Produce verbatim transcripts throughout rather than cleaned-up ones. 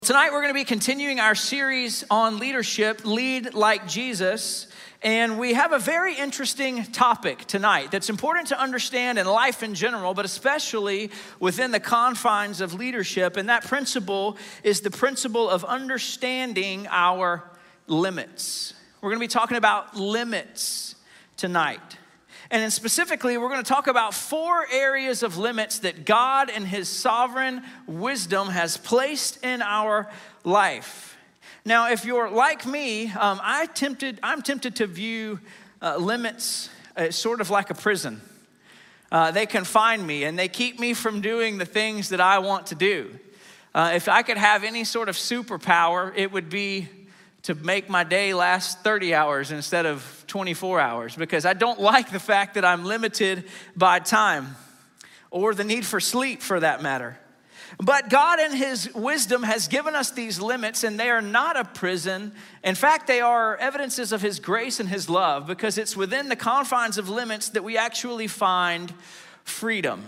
Tonight we're going to be continuing our series on leadership, Lead Like Jesus, and we have a very interesting topic tonight that's important to understand in life in general, but especially within the confines of leadership, and that principle is the principle of understanding our limits. We're going to be talking about limits tonight. And then specifically, we're going to talk about four areas of limits that God in his sovereign wisdom has placed in our life. Now, if you're like me, um, I tempted, I'm tempted to view uh, limits as sort of like a prison. Uh, they confine me and they keep me from doing the things that I want to do. Uh, if I could have any sort of superpower, it would be to make my day last thirty hours instead of twenty-four hours, because I don't like the fact that I'm limited by time or the need for sleep for that matter. But God in his wisdom has given us these limits, and they are not a prison. In fact, they are evidences of his grace and his love, because it's within the confines of limits that we actually find freedom.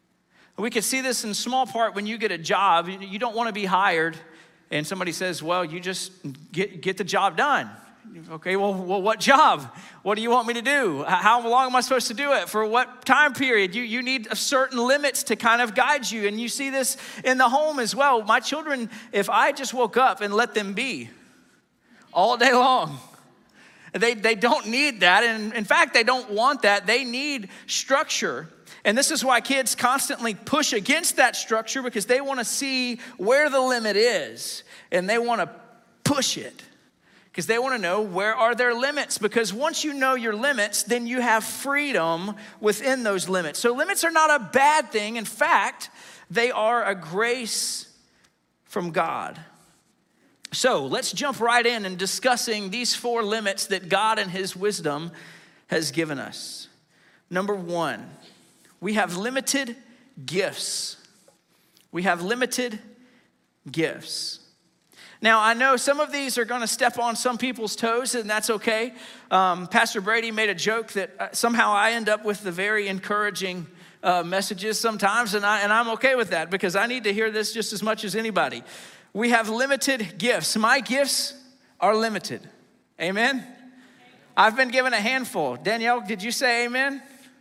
We can see this in small part when you get a job. You don't want to be hired and somebody says, well, you just get, get the job done. Okay, well, well, what job? What do you want me to do? How long am I supposed to do it? For what time period? You, you need certain limits to kind of guide you. And you see this in the home as well. My children, if I just woke up and let them be all day long, they, they don't need that. And in fact, they don't want that. They need structure. And this is why kids constantly push against that structure, because they want to see where the limit is and they want to push it because they want to know where are their limits, because once you know your limits, then you have freedom within those limits. So limits are not a bad thing. In fact, they are a grace from God. So let's jump right in and discussing these four limits that God in his wisdom has given us. Number one, we have limited gifts. We have limited gifts. Now, I know some of these are going to step on some people's toes, and that's okay. Um, Pastor Brady made a joke that somehow I end up with the very encouraging uh, messages sometimes, and, I, and I'm okay with that, because I need to hear this just as much as anybody. We have limited gifts. My gifts are limited. Amen? I've been given a handful. Danielle, did you say amen?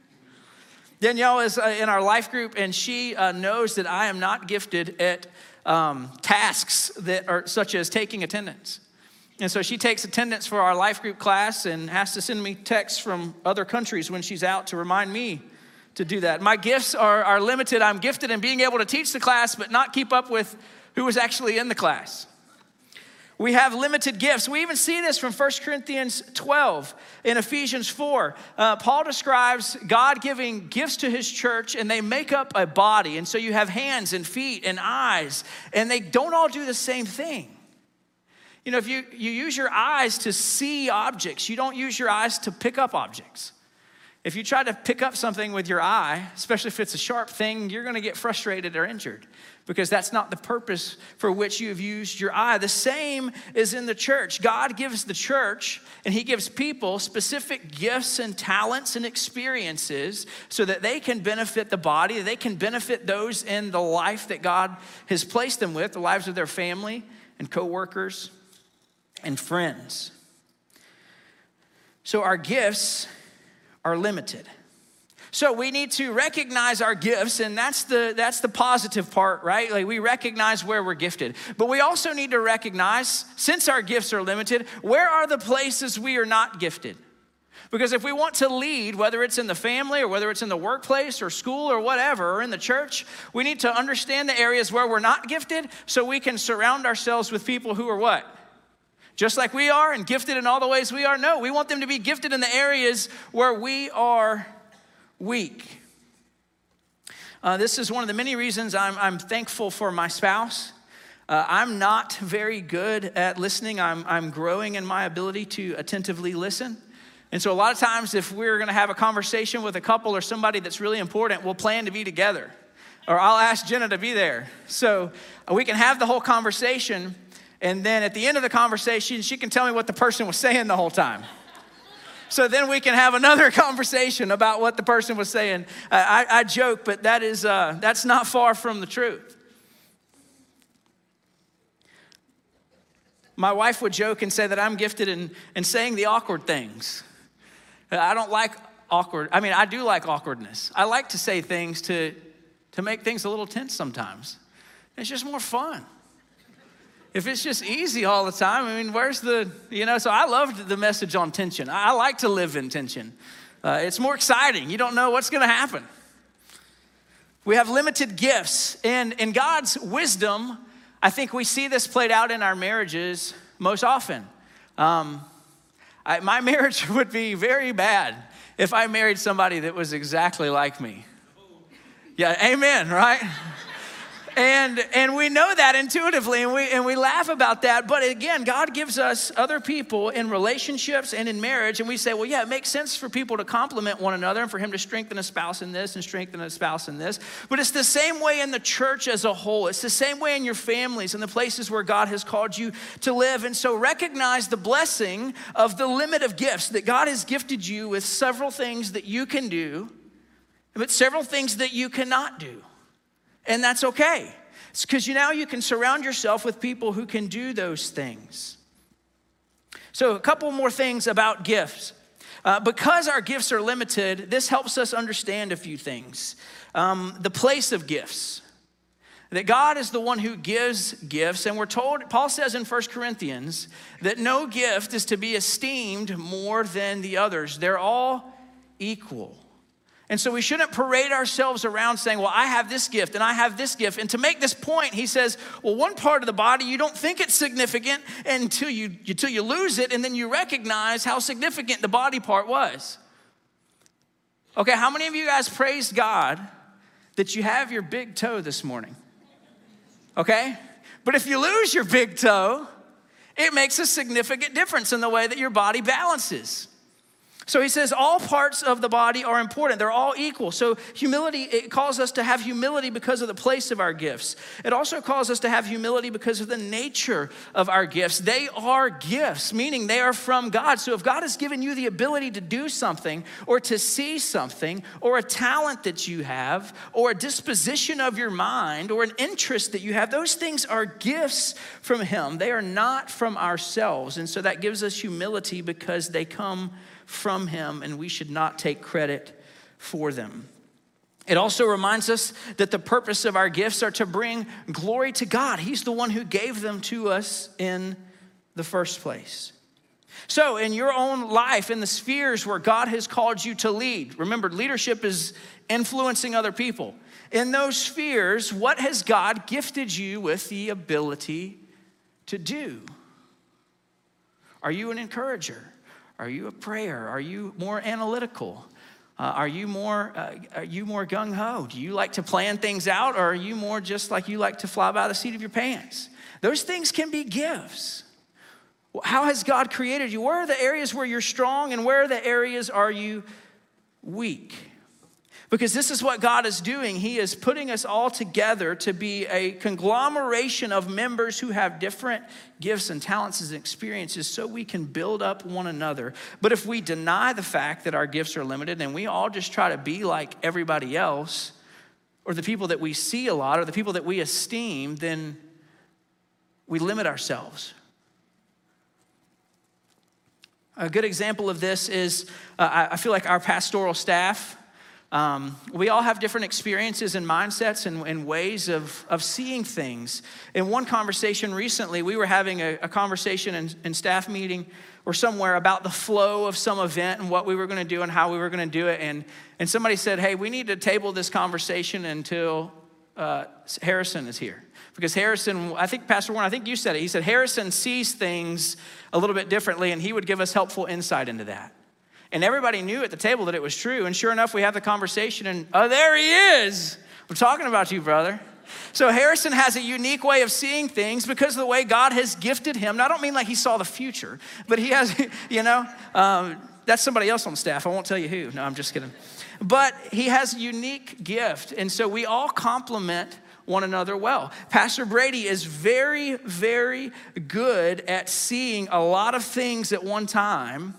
Danielle is uh, in our life group, and she uh, knows that I am not gifted at um, tasks that are such as taking attendance. And so she takes attendance for our life group class and has to send me texts from other countries when she's out to remind me to do that. My gifts are, are limited. I'm gifted in being able to teach the class, but not keep up with who was actually in the class. We have limited gifts. We even see this from First Corinthians twelve. In Ephesians four, uh, Paul describes God giving gifts to his church, and they make up a body. And so you have hands and feet and eyes, and they don't all do the same thing. You know, if you, you use your eyes to see objects, you don't use your eyes to pick up objects. If you try to pick up something with your eye, especially if it's a sharp thing, you're going to get frustrated or injured, because that's not the purpose for which you have used your eye. The same is in the church. God gives the church, and he gives people specific gifts and talents and experiences so that they can benefit the body, they can benefit those in the life that God has placed them with, the lives of their family and coworkers and friends. So our gifts are limited. So we need to recognize our gifts, and that's the that's the positive part, right? Like, we recognize where we're gifted. But we also need to recognize, since our gifts are limited, where are the places we are not gifted? Because if we want to lead, whether it's in the family or whether it's in the workplace or school or whatever, or in the church, we need to understand the areas where we're not gifted so we can surround ourselves with people who are what? Just like we are, and gifted in all the ways we are? No, we want them to be gifted in the areas where we are weak. Uh, this is one of the many reasons I'm, I'm thankful for my spouse. Uh, I'm not very good at listening. I'm, I'm growing in my ability to attentively listen. And so a lot of times, if we're going to have a conversation with a couple or somebody that's really important, we'll plan to be together. Or I'll ask Jenna to be there. So we can have the whole conversation, and then at the end of the conversation, she can tell me what the person was saying the whole time. So then we can have another conversation about what the person was saying. Uh, I, I joke, but that is uh, that's not far from the truth. My wife would joke and say that I'm gifted in, in saying the awkward things. I don't like awkward, I mean, I do like awkwardness. I like to say things to, to make things a little tense sometimes. It's just more fun. If it's just easy all the time, I mean, where's the, you know, so I loved the message on tension. I like to live in tension. Uh, it's more exciting. You don't know what's gonna happen. We have limited gifts, and in God's wisdom, I think we see this played out in our marriages most often. Um, I, my marriage would be very bad if I married somebody that was exactly like me. Yeah, amen, right? And and we know that intuitively, and we and we laugh about that. But again, God gives us other people in relationships and in marriage, and we say, well, yeah, it makes sense for people to complement one another and for him to strengthen a spouse in this and strengthen a spouse in this. But it's the same way in the church as a whole. It's the same way in your families and the places where God has called you to live. And so recognize the blessing of the limit of gifts, that God has gifted you with several things that you can do, but several things that you cannot do. And that's okay. It's because you now you can surround yourself with people who can do those things. So a couple more things about gifts. Uh, because our gifts are limited, this helps us understand a few things. Um, the place of gifts. That God is the one who gives gifts. And we're told, Paul says in First Corinthians, that no gift is to be esteemed more than the others. They're all equal. And so we shouldn't parade ourselves around saying, well, I have this gift and I have this gift. And to make this point, he says, well, one part of the body, you don't think it's significant until you, until you lose it, and then you recognize how significant the body part was. Okay, how many of you guys praised God that you have your big toe this morning? Okay? But if you lose your big toe, it makes a significant difference in the way that your body balances. So he says all parts of the body are important. They're all equal. So humility, it calls us to have humility because of the place of our gifts. It also calls us to have humility because of the nature of our gifts. They are gifts, meaning they are from God. So if God has given you the ability to do something or to see something or a talent that you have or a disposition of your mind or an interest that you have, those things are gifts from him. They are not from ourselves. And so that gives us humility because they come from him, and we should not take credit for them. It also reminds us that the purpose of our gifts are to bring glory to God. He's the one who gave them to us in the first place. So in your own life, in the spheres where God has called you to lead, remember, leadership is influencing other people. In those spheres, what has God gifted you with the ability to do? Are you an encourager? Are you a prayer? Are you more analytical? Uh, are you more uh, are you more gung-ho? Do you like to plan things out, or are you more just like you like to fly by the seat of your pants? Those things can be gifts. How has God created you? Where are the areas where you're strong, and where are the areas are you weak? Because this is what God is doing. He is putting us all together to be a conglomeration of members who have different gifts and talents and experiences so we can build up one another. But if we deny the fact that our gifts are limited and we all just try to be like everybody else, or the people that we see a lot, or the people that we esteem, then we limit ourselves. A good example of this is, uh, I feel like our pastoral staff, Um, we all have different experiences and mindsets and, and ways of, of seeing things. In one conversation recently, we were having a, a conversation in, in staff meeting or somewhere about the flow of some event and what we were going to do and how we were going to do it. And, and somebody said, hey, we need to table this conversation until uh, Harrison is here. Because Harrison, I think Pastor Warren, I think you said it. He said Harrison sees things a little bit differently, and he would give us helpful insight into that. And everybody knew at the table that it was true. And sure enough, we have the conversation and, oh, there he is. I'm talking about you, brother. So Harrison has a unique way of seeing things because of the way God has gifted him. Now, I don't mean like he saw the future, but he has, you know, um, that's somebody else on staff. I won't tell you who. No, I'm just kidding. But he has a unique gift. And so we all complement one another well. Pastor Brady is very, very good at seeing a lot of things at one time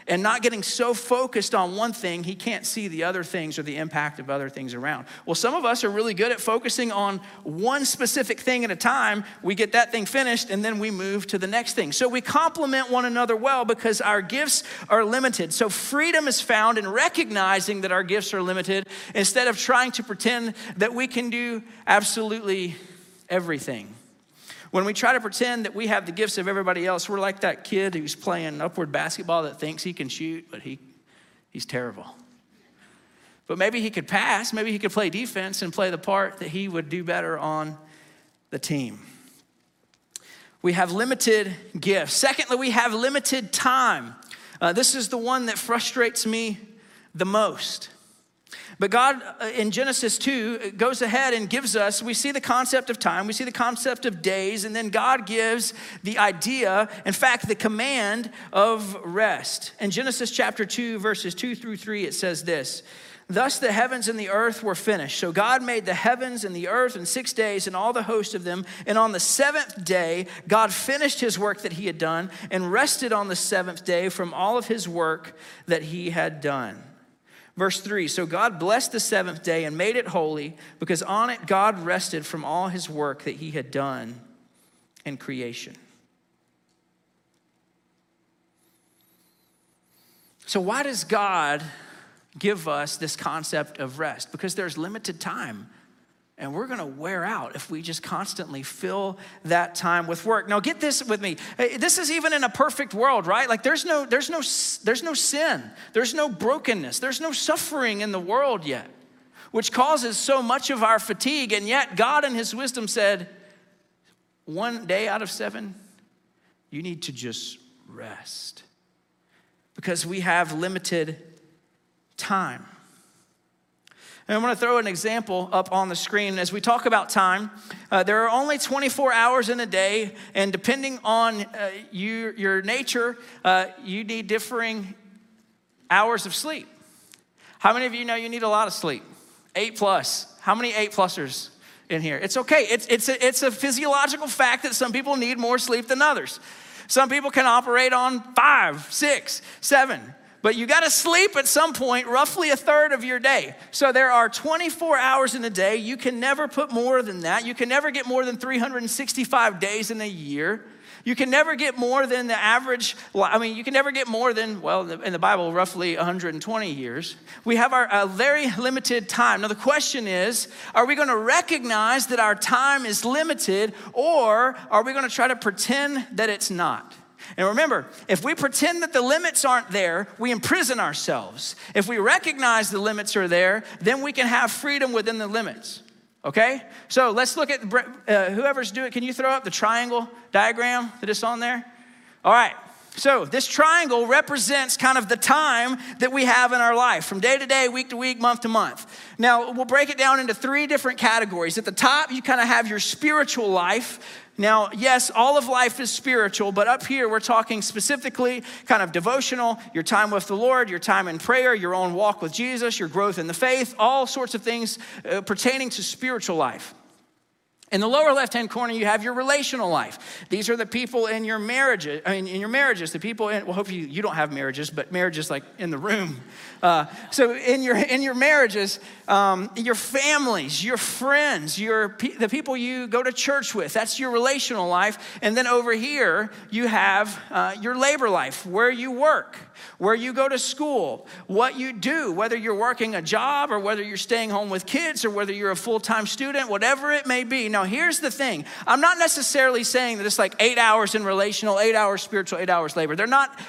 and not getting so focused on one thing, he can't see the other things or the impact of other things around. Well, some of us are really good at focusing on one specific thing at a time. We get that thing finished, and then we move to the next thing. So we complement one another well because our gifts are limited. So freedom is found in recognizing that our gifts are limited instead of trying to pretend that we can do absolutely everything. When we try to pretend that we have the gifts of everybody else, we're like that kid who's playing upward basketball that thinks he can shoot, but he he's terrible. But maybe he could pass, maybe he could play defense and play the part that he would do better on the team. We have limited gifts. Secondly, we have limited time. Uh, this is the one that frustrates me the most. But God, in Genesis two, goes ahead and gives us, we see the concept of time, we see the concept of days, and then God gives the idea, in fact, the command of rest. In Genesis chapter two, verses two through three, it says this: "Thus the heavens and the earth were finished. So God made the heavens and the earth in six days and all the host of them. And on the seventh day, God finished his work that he had done and rested on the seventh day from all of his work that he had done." Verse three, "So God blessed the seventh day and made it holy, because on it God rested from all his work that he had done in creation." So why does God give us this concept of rest? Because there's limited time, and we're gonna wear out if we just constantly fill that time with work. Now get this with me. This is even in a perfect world, right? Like there's no, there's no, there's no sin. There's no brokenness. There's no suffering in the world yet, which causes so much of our fatigue. And yet God in his wisdom said, one day out of seven, you need to just rest, because we have limited time. And I'm going to throw an example up on the screen. As we talk about time, uh, there are only twenty-four hours in a day, and depending on uh, you, your nature, uh, you need differing hours of sleep. How many of you know you need a lot of sleep? Eight plus. How many eight plusers in here? It's okay. It's, it's, a, it's a physiological fact that some people need more sleep than others. Some people can operate on five, six, seven. But you got to sleep at some point, roughly a third of your day. So there are twenty-four hours in a day. You can never put more than that. You can never get more than three hundred sixty-five days in a year. You can never get more than the average, I mean, you can never get more than, well, in the Bible, roughly one hundred twenty years. We have our a very limited time. Now the question is, are we going to recognize that our time is limited, or are we going to try to pretend that it's not? And remember, if we pretend that the limits aren't there, we imprison ourselves. If we recognize the limits are there, then we can have freedom within the limits, okay? So let's look at, uh, whoever's doing it, can you throw up the triangle diagram that is on there? All right, so this triangle represents kind of the time that we have in our life, from day to day, week to week, month to month. Now, we'll break it down into three different categories. At the top, you kind of have your spiritual life. Now, yes, all of life is spiritual, but up here we're talking specifically kind of devotional, your time with the Lord, your time in prayer, your own walk with Jesus, your growth in the faith, all sorts of things uh, pertaining to spiritual life. In the lower left-hand corner, you have your relational life. These are the people in your marriages, I mean, in your marriages, the people in, well, hopefully you don't have marriages, but marriages like in the room. Uh, so in your in your marriages, um, your families, your friends, your the people you go to church with, that's your relational life. And then over here, you have uh, your labor life, where you work, where you go to school, what you do, whether you're working a job or whether you're staying home with kids or whether you're a full-time student, whatever it may be. Now, here's the thing. I'm not necessarily saying that it's like eight hours in relational, eight hours spiritual, eight hours labor. They're not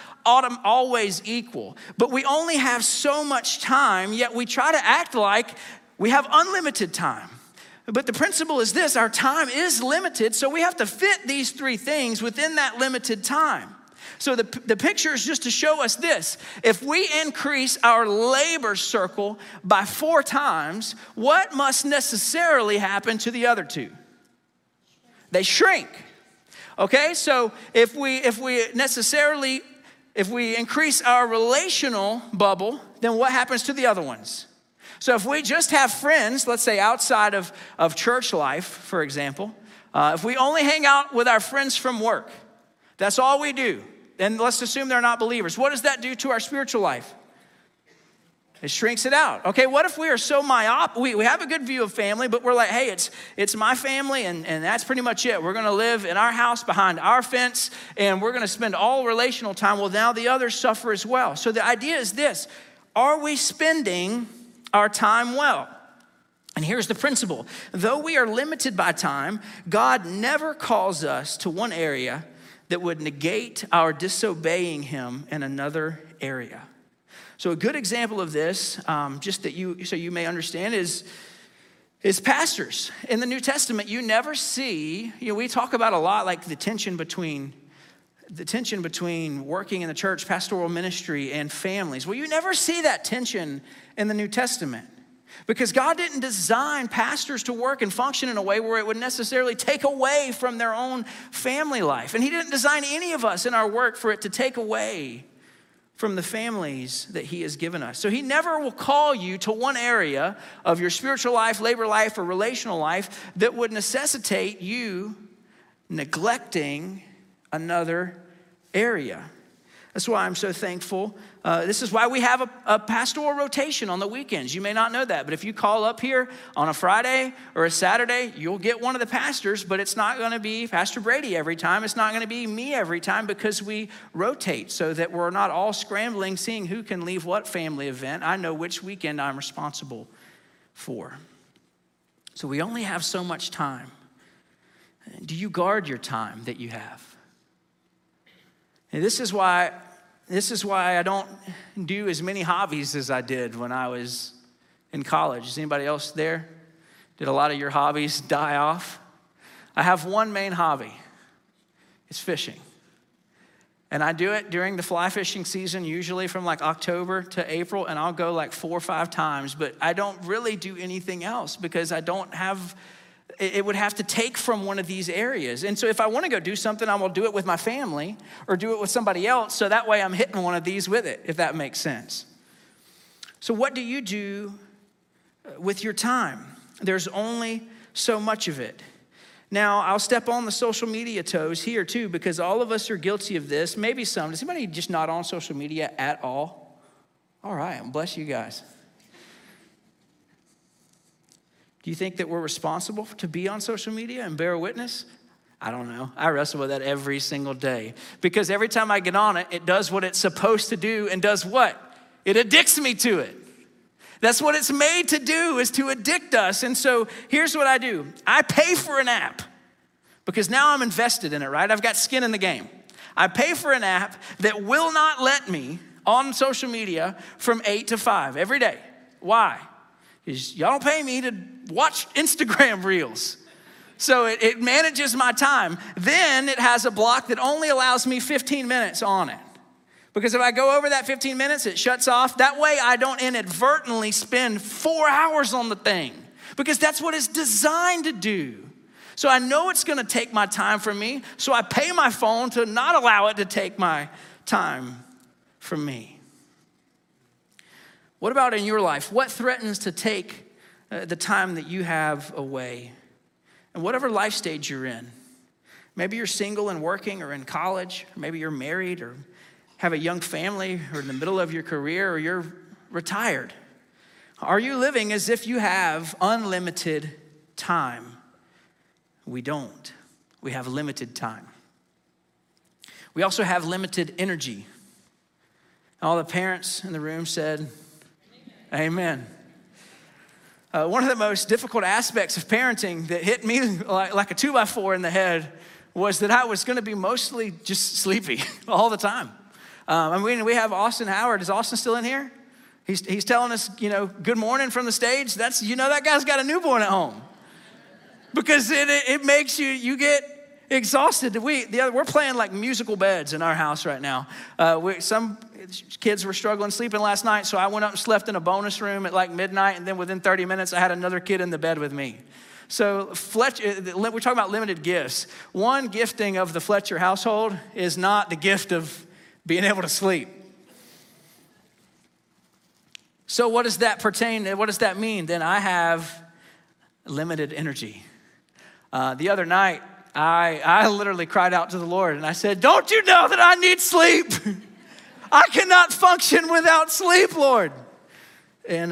always equal, but we only have so much time, yet we try to act like we have unlimited time. But the principle is this: our time is limited, so we have to fit these three things within that limited time. So the, the picture is just to show us this. If we increase our labor circle by four times, what must necessarily happen to the other two? They shrink. Okay, so if we if we necessarily, if we increase our relational bubble, then what happens to the other ones? So if we just have friends, let's say outside of, of church life, for example, uh, if we only hang out with our friends from work, that's all we do. and let's assume they're not believers. What does that do to our spiritual life? It shrinks it out. Okay, what if we are so myopic? We, we have a good view of family, but we're like, hey, it's it's my family, and, and that's pretty much it. We're gonna live in our house behind our fence, and we're gonna spend all relational time. Well, now the others suffer as well. So the idea is this: are we spending our time well? And here's the principle. Though we are limited by time, God never calls us to one area that would negate our disobeying him in another area. So a good example of this, um, just that you, so you may understand, is, is pastors. In the New Testament, you never see, you know, we talk about a lot like the tension between, the tension between working in the church, pastoral ministry, and families. Well, you never see that tension in the New Testament because God didn't design pastors to work and function in a way where it would necessarily take away from their own family life. And he didn't design any of us in our work for it to take away from the families that he has given us. So he never will call you to one area of your spiritual life, labor life, or relational life that would necessitate you neglecting another area. That's why I'm so thankful. Uh, this is why we have a, a pastoral rotation on the weekends. You may not know that, but if you call up here on a Friday or a Saturday, you'll get one of the pastors, but it's not going to be Pastor Brady every time. It's not going to be me every time because we rotate so that we're not all scrambling, seeing who can leave what family event. I know which weekend I'm responsible for. So we only have so much time. Do you guard your time that you have? And this is why this is why I don't do as many hobbies as I did when I was in college. Is anybody else there? Did a lot of your hobbies die off? I have one main hobby. It's fishing. And I do it during the fly fishing season, usually from like October to April, and I'll go like four or five times, but I don't really do anything else because I don't have, it would have to take from one of these areas. And so if I want to go do something, I will do it with my family or do it with somebody else, so that way I'm hitting one of these with it, if that makes sense. So what do you do with your time? There's only so much of it. Now, I'll step on the social media toes here too, because all of us are guilty of this. Maybe some. Does anybody just not on social media at all? All right, bless you guys. Do you think that we're responsible to be on social media and bear witness? I don't know. I wrestle with that every single day because every time I get on it, it does what it's supposed to do and does what? It addicts me to it. That's what it's made to do, is to addict us. And so here's what I do. I pay for an app because now I'm invested in it, right? I've got skin in the game. I pay for an app that will not let me on social media from eight to five every day. Why? Because y'all don't pay me to watch Instagram reels. So it, it manages my time. Then it has a block that only allows me fifteen minutes on it. Because if I go over that fifteen minutes, it shuts off. That way I don't inadvertently spend four hours on the thing. Because that's what it's designed to do. So I know it's gonna take my time from me. So I pay my phone to not allow it to take my time from me. What about in your life? What threatens to take uh, the time that you have away? And whatever life stage you're in. Maybe you're single and working or in college. Or maybe you're married or have a young family or in the middle of your career or you're retired. Are you living as if you have unlimited time? We don't. We have limited time. We also have limited energy. All the parents in the room said, Amen. Uh, one of the most difficult aspects of parenting that hit me like, like a two by four in the head was that I was going to be mostly just sleepy all the time. Um, I mean, we have Austin Howard. Is Austin still in here? He's he's telling us, you know, good morning from the stage. That's, you know, that guy's got a newborn at home because it it, it makes you you get exhausted. We the other, we're playing like musical beds in our house right now. Uh, we, some kids were struggling sleeping last night, so I went up and slept in a bonus room at like midnight, and then within thirty minutes, I had another kid in the bed with me. So Fletcher, we're talking about limited gifts. One gifting of the Fletcher household is not the gift of being able to sleep. So what does that pertain? What does that mean? Then I have limited energy. Uh, the other night, I, I literally cried out to the Lord and I said, don't you know that I need sleep? I cannot function without sleep, Lord. And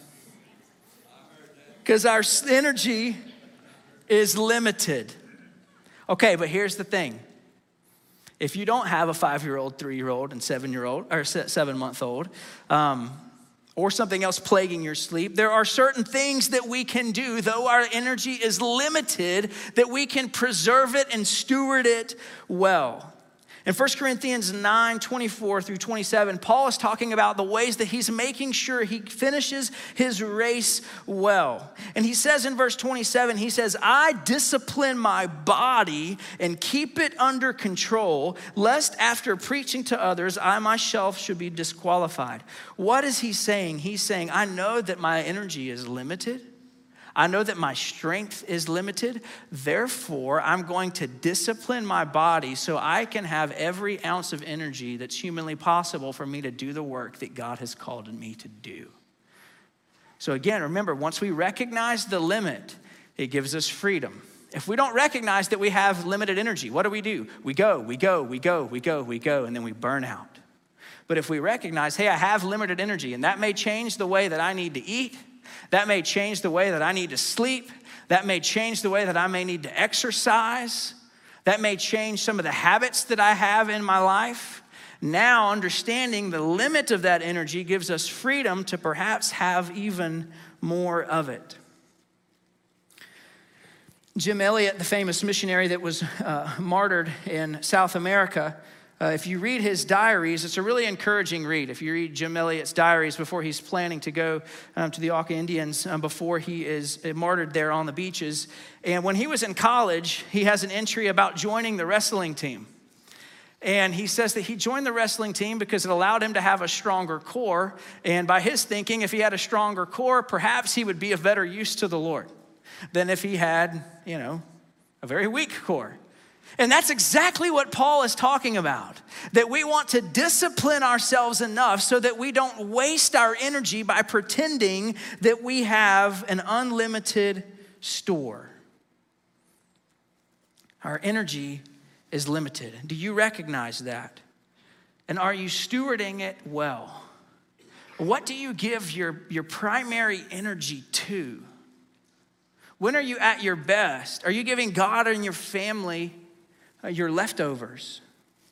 because uh, our energy is limited. Okay, but here's the thing. If you don't have a five-year-old, three-year-old, and seven-year-old, or seven-month-old, um, or something else plaguing your sleep, there are certain things that we can do, though our energy is limited, that we can preserve it and steward it well. In First Corinthians nine, twenty-four through twenty-seven, Paul is talking about the ways that he's making sure he finishes his race well. And he says in verse twenty-seven, he says, I discipline my body and keep it under control, lest after preaching to others, I myself should be disqualified. What is he saying? He's saying, I know that my energy is limited. I know that my strength is limited. Therefore, I'm going to discipline my body so I can have every ounce of energy that's humanly possible for me to do the work that God has called me to do. So again, remember, once we recognize the limit, it gives us freedom. If we don't recognize that we have limited energy, what do we do? We go, we go, we go, we go, we go, and then we burn out. But if we recognize, hey, I have limited energy, and that may change the way that I need to eat, that may change the way that I need to sleep. That may change the way that I may need to exercise. That may change some of the habits that I have in my life. Now, understanding the limit of that energy gives us freedom to perhaps have even more of it. Jim Elliot, the famous missionary that was uh, martyred in South America, Uh, if you read his diaries, it's a really encouraging read. If you read Jim Elliot's diaries before he's planning to go um, to the Auca Indians, um, before he is martyred there on the beaches. And when he was in college, he has an entry about joining the wrestling team. And he says that he joined the wrestling team because it allowed him to have a stronger core. And by his thinking, if he had a stronger core, perhaps he would be of better use to the Lord than if he had, you know, a very weak core. And that's exactly what Paul is talking about, that we want to discipline ourselves enough so that we don't waste our energy by pretending that we have an unlimited store. Our energy is limited. Do you recognize that? And are you stewarding it well? What do you give your, your primary energy to? When are you at your best? Are you giving God and your family Uh, your leftovers?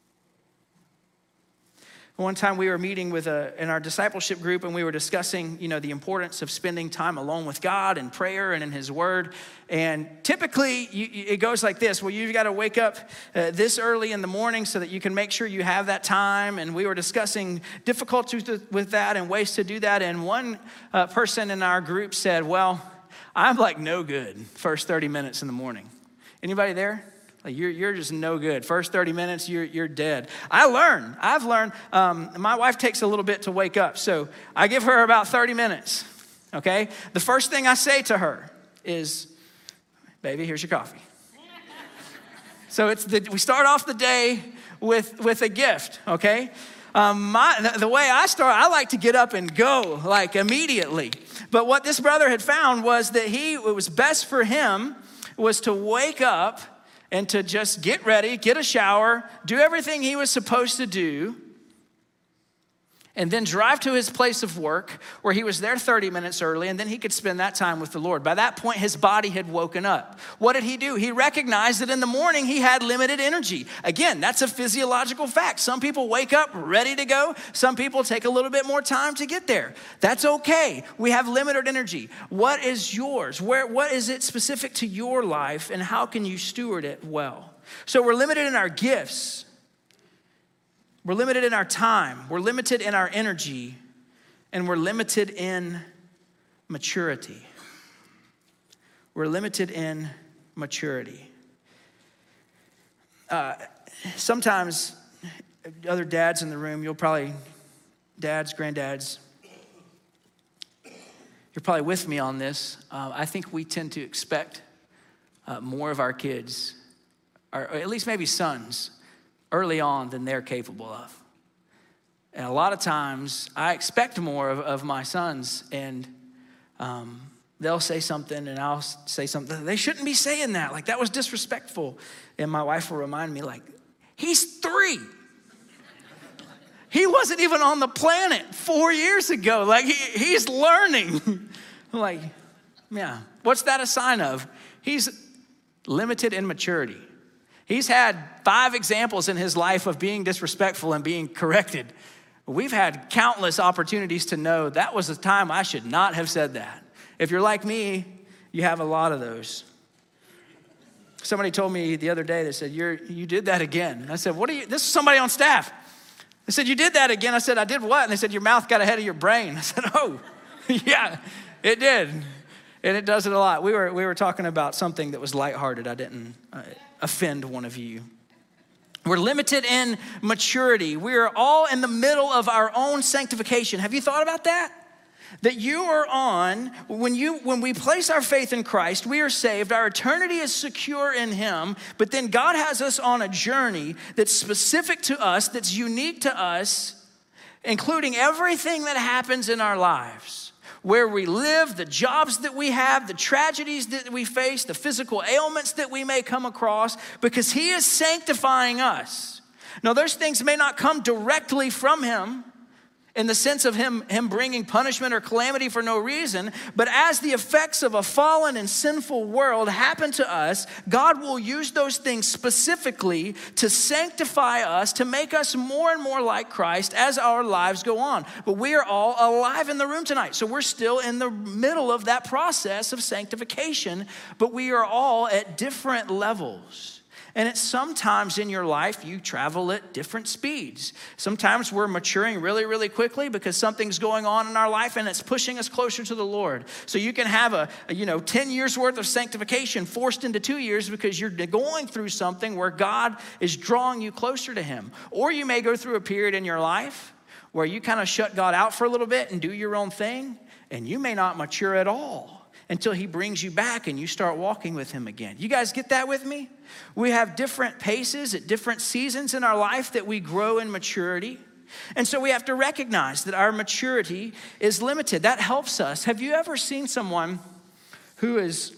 One time we were meeting with a, in our discipleship group, and we were discussing, you know, the importance of spending time alone with God in prayer and in his word. And typically you, it goes like this. Well, you've got to wake up uh, this early in the morning so that you can make sure you have that time. And we were discussing difficulties with that and ways to do that. And one uh, person in our group said, well, I'm like no good first thirty minutes in the morning. Anybody there? Like you're, you're just no good. First thirty minutes, you're, you're dead. I learn. I've learned. Um, my wife takes a little bit to wake up, so I give her about thirty minutes, okay? The first thing I say to her is, baby, here's your coffee. So it's the, we start off the day with, with a gift, okay? Um, my, the, the way I start, I like to get up and go, like immediately. But what this brother had found was that he, it was best for him was to wake up and to just get ready, get a shower, do everything he was supposed to do, and then drive to his place of work where he was there thirty minutes early, and then he could spend that time with the Lord. By that point, his body had woken up. What did he do? He recognized that in the morning he had limited energy. Again, that's a physiological fact. Some people wake up ready to go. Some people take a little bit more time to get there. That's okay. We have limited energy. What is yours? Where, what is it specific to your life, and how can you steward it well? So we're limited in our gifts. We're limited in our time, we're limited in our energy, and we're limited in maturity. We're limited in maturity. Uh, sometimes, other dads in the room, you'll probably, dads, granddads, you're probably with me on this. Uh, I think we tend to expect uh, more of our kids, or at least maybe sons, early on than they're capable of. And a lot of times I expect more of, of my sons, and um, they'll say something and I'll say something. They shouldn't be saying that. Like, that was disrespectful. And my wife will remind me, like, he's three. He wasn't even on the planet four years ago. Like, he, he's learning. Like, yeah, what's that a sign of? He's limited in maturity. He's had five examples in his life of being disrespectful and being corrected. We've had countless opportunities to know that was a time I should not have said that. If you're like me, you have a lot of those. Somebody told me the other day, they said, You're, you did that again. And I said, what are you, this is somebody on staff. They said, you did that again. I said, I did what? And they said, your mouth got ahead of your brain. I said, oh, yeah, it did. And it does it a lot. We were, we were talking about something that was lighthearted. I didn't uh, offend one of you. We're limited in maturity. We are all in the middle of our own sanctification. Have you thought about that? That you are on, when you when we place our faith in Christ, we are saved. Our eternity is secure in him. But then God has us on a journey that's specific to us, that's unique to us, including everything that happens in our lives. Where we live, the jobs that we have, the tragedies that we face, the physical ailments that we may come across, because he is sanctifying us. Now, those things may not come directly from him, in the sense of him, him bringing punishment or calamity for no reason. But as the effects of a fallen and sinful world happen to us, God will use those things specifically to sanctify us, to make us more and more like Christ as our lives go on. But we are all alive in the room tonight. So we're still in the middle of that process of sanctification, but we are all at different levels. And it's sometimes in your life, you travel at different speeds. Sometimes we're maturing really, really quickly because something's going on in our life and it's pushing us closer to the Lord. So you can have a, a you know, ten years worth of sanctification forced into two years because you're going through something where God is drawing you closer to him. Or you may go through a period in your life where you kind of shut God out for a little bit and do your own thing, and you may not mature at all until he brings you back and you start walking with him again. You guys get that with me? We have different paces at different seasons in our life that we grow in maturity. And so we have to recognize that our maturity is limited. That helps us. Have you ever seen someone who has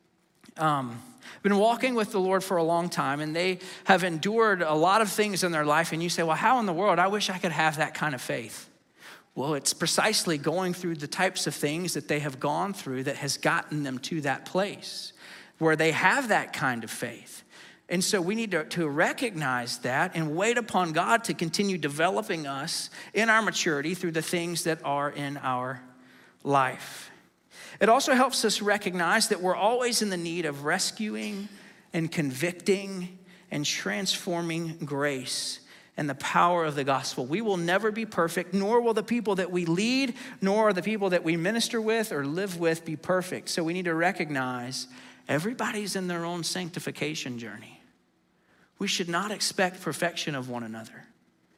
um, been walking with the Lord for a long time and they have endured a lot of things in their life, and you say, well, how in the world? I wish I could have that kind of faith. Well, it's precisely going through the types of things that they have gone through that has gotten them to that place where they have that kind of faith. And so we need to, to recognize that and wait upon God to continue developing us in our maturity through the things that are in our life. It also helps us recognize that we're always in the need of rescuing and convicting and transforming grace and the power of the gospel. We will never be perfect, nor will the people that we lead, nor the people that we minister with or live with be perfect. So we need to recognize everybody's in their own sanctification journey. We should not expect perfection of one another.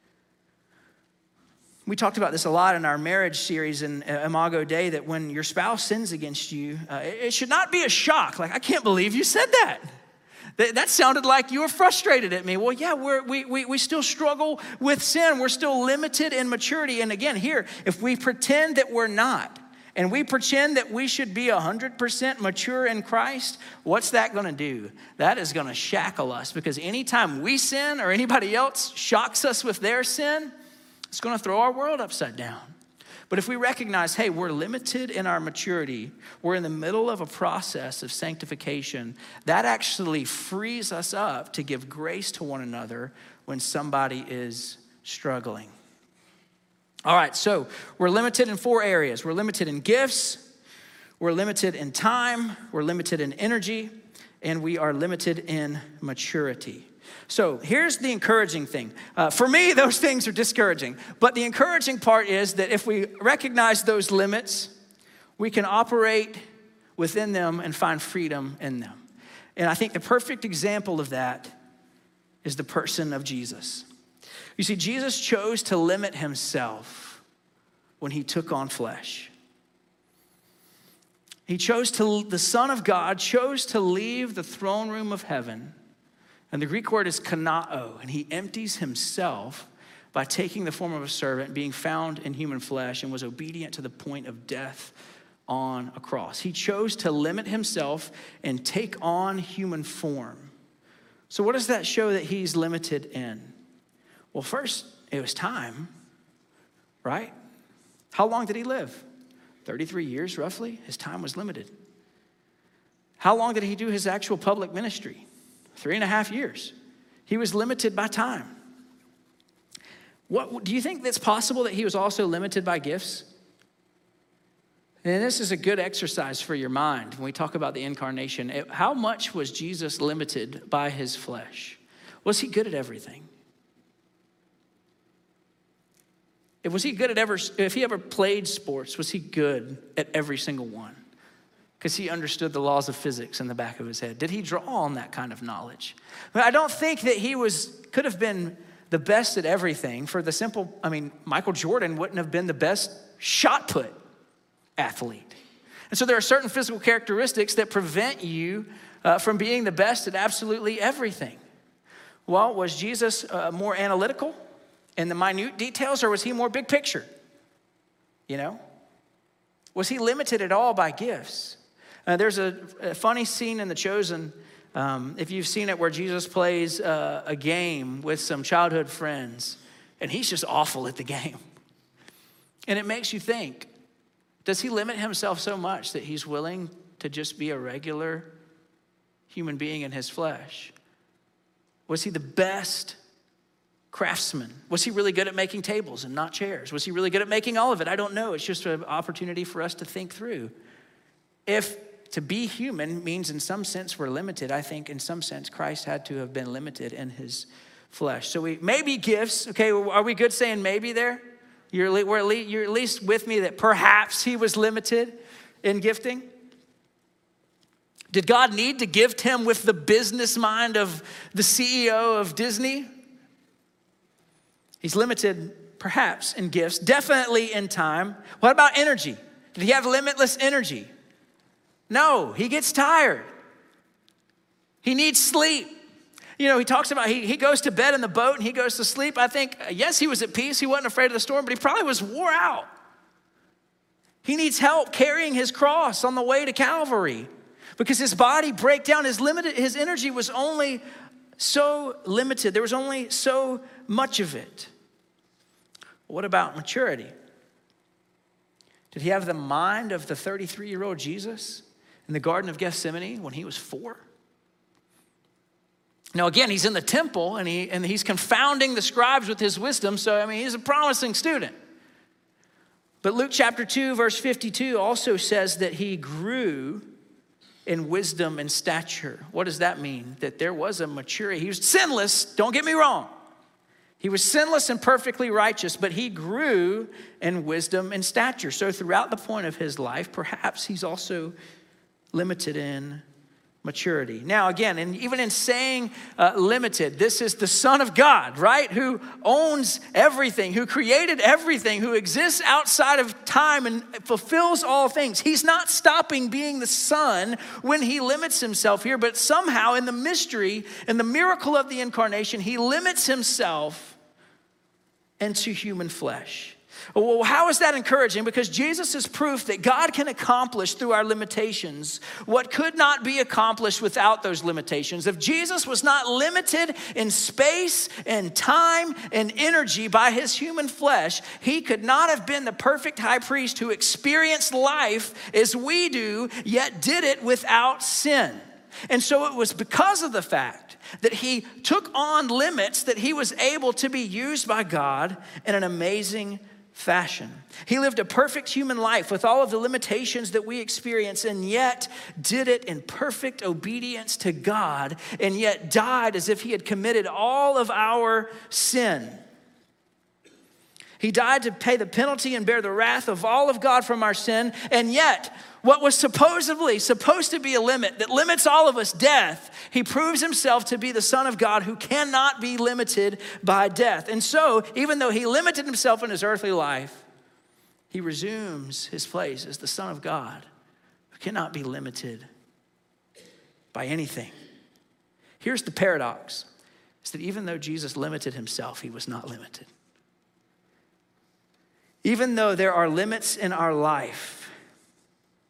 We talked about this a lot in our marriage series in Imago Dei, that when your spouse sins against you, uh, it should not be a shock. Like, I can't believe you said that. That sounded like you were frustrated at me. Well, yeah, we're, we, we, we still struggle with sin. We're still limited in maturity. And again, here, if we pretend that we're not, and we pretend that we should be one hundred percent mature in Christ, what's that gonna do? That is gonna shackle us, because anytime we sin or anybody else shocks us with their sin, it's gonna throw our world upside down. But if we recognize, hey, we're limited in our maturity, we're in the middle of a process of sanctification, that actually frees us up to give grace to one another when somebody is struggling. All right, so we're limited in four areas. We're limited in gifts, we're limited in time, we're limited in energy, and we are limited in maturity. So here's the encouraging thing. Uh, for me, those things are discouraging. But the encouraging part is that if we recognize those limits, we can operate within them and find freedom in them. And I think the perfect example of that is the person of Jesus. You see, Jesus chose to limit himself when he took on flesh. He chose to, the Son of God chose to leave the throne room of heaven. And the Greek word is kanao, and he empties himself by taking the form of a servant, being found in human flesh, and was obedient to the point of death on a cross. He chose to limit himself and take on human form. So what does that show that he's limited in? Well, first, it was time, right? How long did he live? thirty-three years, roughly. His time was limited. How long did he do his actual public ministry? Three and a half years. He was limited by time. What do you think that's possible that he was also limited by gifts? And this is a good exercise for your mind when we talk about the incarnation. It, how much was Jesus limited by his flesh? Was he good at everything? If was he good at ever, if he ever played sports, was he good at every single one? Because he understood the laws of physics in the back of his head. Did he draw on that kind of knowledge? But I don't think that he was could have been the best at everything for the simple, I mean, Michael Jordan wouldn't have been the best shot put athlete. And so there are certain physical characteristics that prevent you uh, from being the best at absolutely everything. Well, was Jesus uh, more analytical in the minute details, or was he more big picture? You know? Was he limited at all by gifts? Uh, there's a, a funny scene in The Chosen, um, if you've seen it, where Jesus plays uh, a game with some childhood friends, and he's just awful at the game. And it makes you think, does he limit himself so much that he's willing to just be a regular human being in his flesh? Was he the best craftsman? Was he really good at making tables and not chairs? Was he really good at making all of it? I don't know. It's just an opportunity for us to think through. If to be human means in some sense we're limited, I think in some sense Christ had to have been limited in his flesh. So we maybe gifts. Okay, are we good saying maybe there? You're, we're at least, you're at least with me that perhaps he was limited in gifting? Did God need to gift him with the business mind of the C E O of Disney? He's limited perhaps in gifts, definitely in time. What about energy? Did he have limitless energy? No, he gets tired. He needs sleep. You know, he talks about, he, he goes to bed in the boat and he goes to sleep. I think, yes, he was at peace. He wasn't afraid of the storm, but he probably was wore out. He needs help carrying his cross on the way to Calvary because his body breakdown, his limited, his energy was only so limited. There was only so much of it. What about maturity? Did he have the mind of the thirty-three-year-old Jesus in the Garden of Gethsemane when he was four? Now, again, he's in the temple and he and he's confounding the scribes with his wisdom. So, I mean, he's a promising student. But Luke chapter two, verse fifty-two also says that he grew in wisdom and stature. What does that mean? That there was a maturity. He was sinless, don't get me wrong. He was sinless and perfectly righteous, but he grew in wisdom and stature. So throughout the point of his life, perhaps he's also limited in maturity. Now, again, and even in saying uh, limited, this is the Son of God, right? Who owns everything, who created everything, who exists outside of time and fulfills all things. He's not stopping being the Son when he limits himself here, but somehow in the mystery, in the miracle of the incarnation, he limits himself into human flesh. Well, how is that encouraging? Because Jesus is proof that God can accomplish through our limitations what could not be accomplished without those limitations. If Jesus was not limited in space and time and energy by his human flesh, he could not have been the perfect high priest who experienced life as we do, yet did it without sin. And so it was because of the fact that he took on limits that he was able to be used by God in an amazing fashion. He lived a perfect human life with all of the limitations that we experience, and yet did it in perfect obedience to God, and yet died as if he had committed all of our sin. He died to pay the penalty and bear the wrath of all of God from our sin, and yet what was supposedly supposed to be a limit that limits all of us, death, he proves himself to be the Son of God who cannot be limited by death. And so, even though he limited himself in his earthly life, he resumes his place as the Son of God who cannot be limited by anything. Here's the paradox, is that even though Jesus limited himself, he was not limited. Even though there are limits in our life,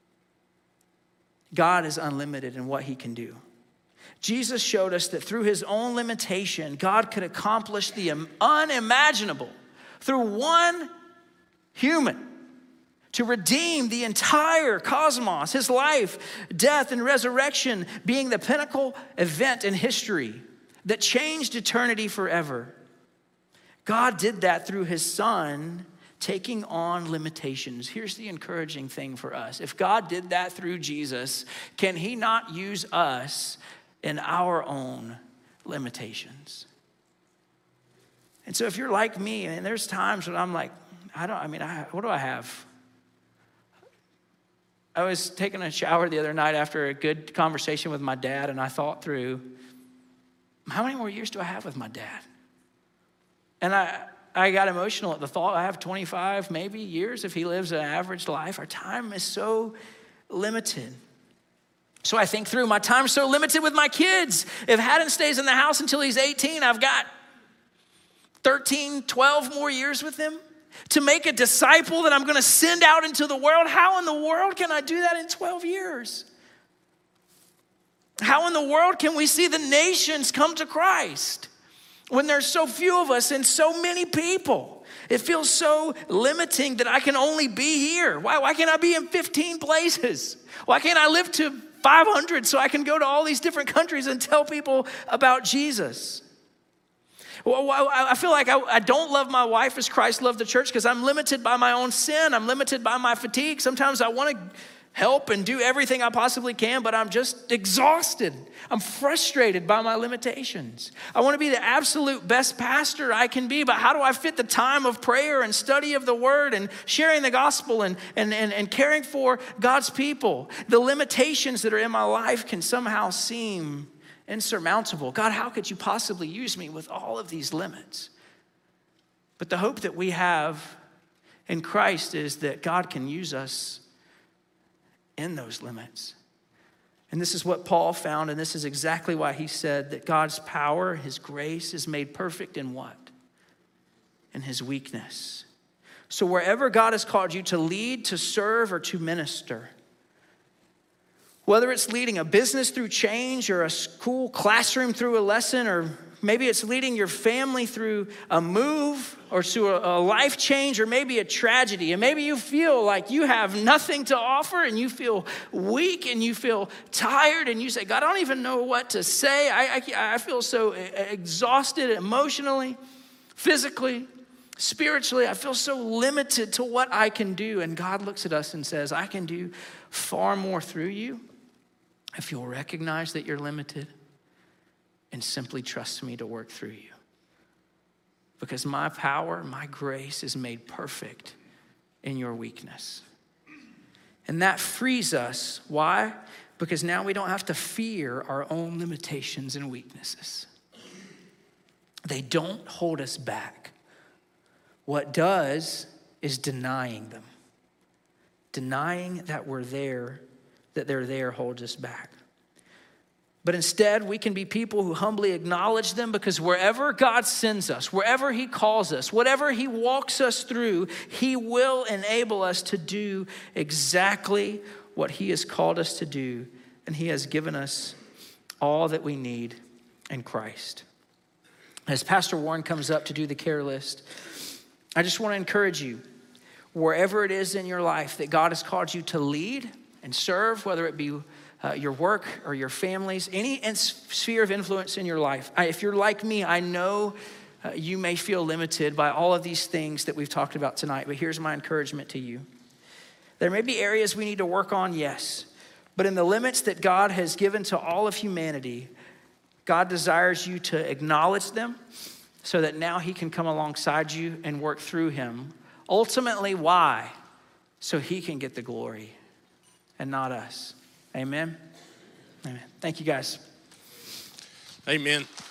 God is unlimited in what he can do. Jesus showed us that through his own limitation, God could accomplish the unimaginable through one human to redeem the entire cosmos, his life, death, and resurrection being the pinnacle event in history that changed eternity forever. God did that through his son taking on limitations. Here's the encouraging thing for us. If God did that through Jesus, can he not use us in our own limitations? And so if you're like me, and there's times when I'm like, I don't, I mean, I, what do I have? I was taking a shower the other night after a good conversation with my dad, and I thought through, how many more years do I have with my dad? And I, I got emotional at the thought, I have twenty-five maybe years if he lives an average life. Our time is so limited. So I think through, my time's so limited with my kids. If Haddon stays in the house until he's eighteen, I've got thirteen, twelve more years with him to make a disciple that I'm gonna send out into the world. How in the world can I do that in twelve years? How in the world can we see the nations come to Christ when there's so few of us and so many people? It feels so limiting that I can only be here. Why, why can't I be in fifteen places? Why can't I live to five hundred so I can go to all these different countries and tell people about Jesus? Well, I feel like I don't love my wife as Christ loved the church because I'm limited by my own sin. I'm limited by my fatigue. Sometimes I want to help and do everything I possibly can, but I'm just exhausted. I'm frustrated by my limitations. I want to be the absolute best pastor I can be, but how do I fit the time of prayer and study of the word and sharing the gospel and, and, and, and caring for God's people? The limitations that are in my life can somehow seem insurmountable. God, how could you possibly use me with all of these limits? But the hope that we have in Christ is that God can use us in those limits. And this is what Paul found, and this is exactly why he said that God's power, his grace, is made perfect in what? In his weakness. So wherever God has called you to lead, to serve, or to minister, whether it's leading a business through change or a school classroom through a lesson, or maybe it's leading your family through a move or to a, a life change, or maybe a tragedy, and maybe you feel like you have nothing to offer and you feel weak and you feel tired and you say, God, I don't even know what to say. I, I, I feel so exhausted emotionally, physically, spiritually. I feel so limited to what I can do. And God looks at us and says, I can do far more through you if you'll recognize that you're limited and simply trust me to work through you. Because my power, my grace is made perfect in your weakness. And that frees us. Why? Because now we don't have to fear our own limitations and weaknesses. They don't hold us back. What does is denying them. Denying that we're there, that they're there holds us back. But instead, we can be people who humbly acknowledge them, because wherever God sends us, wherever he calls us, whatever he walks us through, he will enable us to do exactly what he has called us to do. And he has given us all that we need in Christ. As Pastor Warren comes up to do the care list, I just want to encourage you, wherever it is in your life that God has called you to lead and serve, whether it be Uh, your work or your families, any in- sphere of influence in your life. I, if you're like me, I know uh, you may feel limited by all of these things that we've talked about tonight, but here's my encouragement to you. There may be areas we need to work on, yes, but in the limits that God has given to all of humanity, God desires you to acknowledge them so that now he can come alongside you and work through him. Ultimately, why? So he can get the glory and not us. Amen. Amen. Thank you, guys. Amen.